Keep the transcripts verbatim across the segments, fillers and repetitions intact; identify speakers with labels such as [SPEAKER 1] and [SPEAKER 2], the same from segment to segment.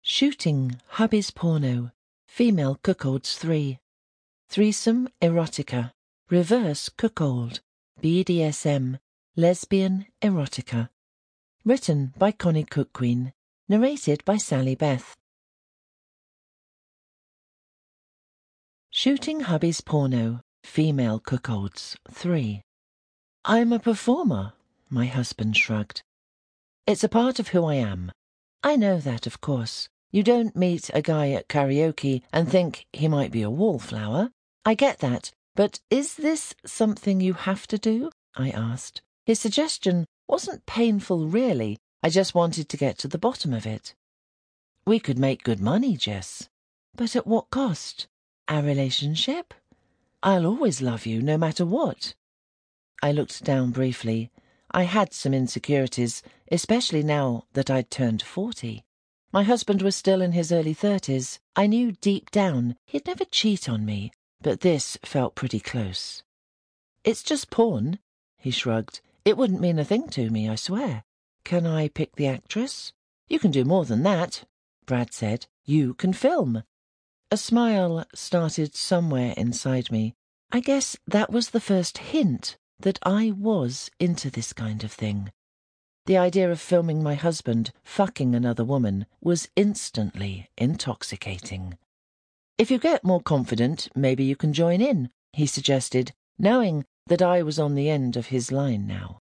[SPEAKER 1] Shooting Hubby's Porno, Female Cuckolds three, Threesome Erotica, Reverse Cuckold, B D S M, Lesbian Erotica. Written by Connie Cookqueen, narrated by Sally Beth. Shooting Hubby's Porno, Female Cuckolds three. I'm a performer, my husband shrugged. It's a part of who I am. I know that, of course. You don't meet a guy at karaoke and think he might be a wallflower. I get that, but is this something you have to do? I asked. His suggestion wasn't painful, really. I just wanted to get to the bottom of it. We could make good money, Jess. But at what cost? Our relationship? I'll always love you, no matter what. I looked down briefly. I had some insecurities, especially now that I'd turned forty. My husband was still in his early thirties. I knew deep down he'd never cheat on me, but this felt pretty close. It's just porn, he shrugged. It wouldn't mean a thing to me, I swear. Can I pick the actress? You can do more than that, Brad said. You can film. A smile started somewhere inside me. I guess that was the first hint that I was into this kind of thing. The idea of filming my husband fucking another woman was instantly intoxicating. If you get more confident, maybe you can join in, he suggested, knowing that I was on the end of his line now.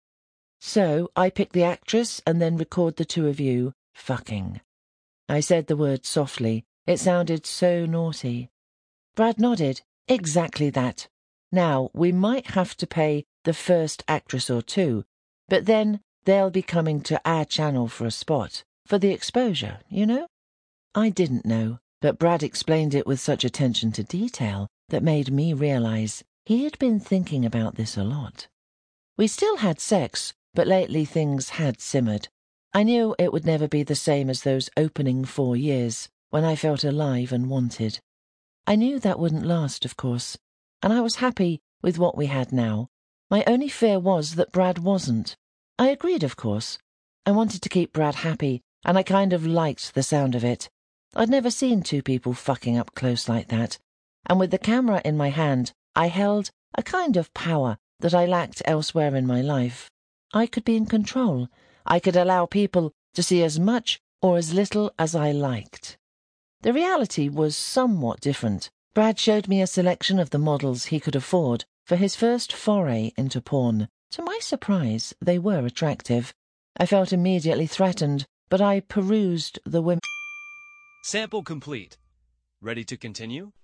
[SPEAKER 1] So I pick the actress and then record the two of you fucking. I said the word softly. It sounded so naughty. Brad nodded. Exactly that. Now, we might have to pay the first actress or two, but then they'll be coming to our channel for a spot, for the exposure, you know? I didn't know, but Brad explained it with such attention to detail that made me realize he had been thinking about this a lot. We still had sex, but lately things had simmered. I knew it would never be the same as those opening four years, when I felt alive and wanted. I knew that wouldn't last, of course, and I was happy with what we had now. My only fear was that Brad wasn't. I agreed, of course. I wanted to keep Brad happy, and I kind of liked the sound of it. I'd never seen two people fucking up close like that, and with the camera in my hand, I held a kind of power that I lacked elsewhere in my life. I could be in control. I could allow people to see as much or as little as I liked. The reality was somewhat different. Brad showed me a selection of the models he could afford for his first foray into porn. To my surprise, they were attractive. I felt immediately threatened, but I perused the women.
[SPEAKER 2] Sample complete. Ready to continue?